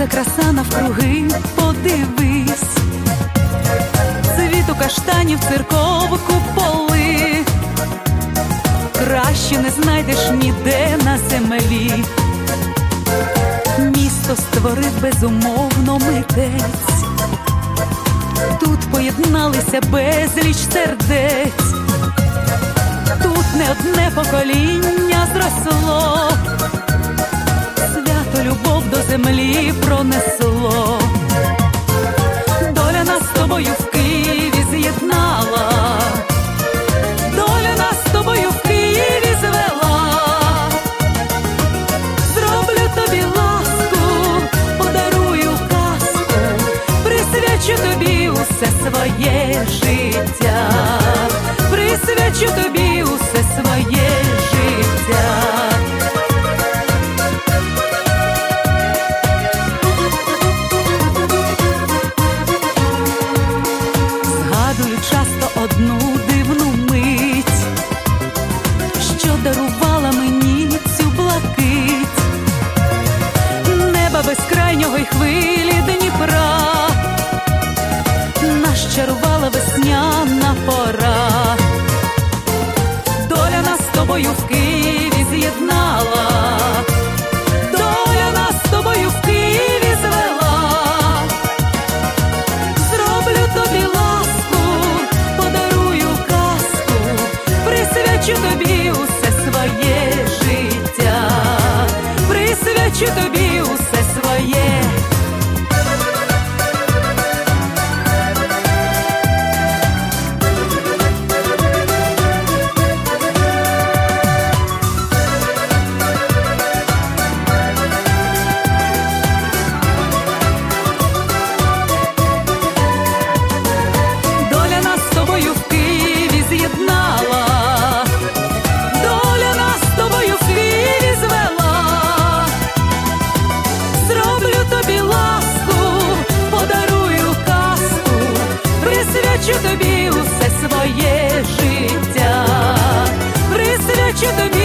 за краса навкруги, подивись. Цвіту каштанів, церков, куполи, краще не знайдеш ніде на землі. Місто створив безумовно митець, тут поєдналися безліч сердець, тут не одне покоління зросло, свято любов до землі пронесло. Доля нас з тобою в Києві з'єднала, доля нас з тобою в Києві звела. Зроблю тобі ласку, подарую казку, присвячу тобі усе своє життя, присвячу тобі усе своє життя. Згадую часто одну дивну мить, що дарувала мені цю блакить, неба безкрайнього й хвилі Дніпра, нас чарувала весняна пора. Доля нас з тобою в Києві з'єднала, доля нас з тобою в Києві звела. Зроблю тобі ласку, подарую казку, присвячу тобі усе своє життя, присвячу тобі усе своє. Доля нас з тобою в Києві з'єднала, доля нас з тобою в Києві звела. Зроблю тобі ласку, подарую казку, присвячу тобі усе своє життя, присвячу тобі